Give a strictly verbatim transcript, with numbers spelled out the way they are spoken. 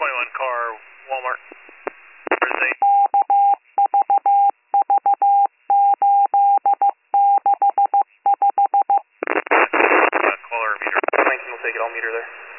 twenty-one car, Walmart. Where's eight? Uh, caller meter. nineteen will take it, I'll meter there.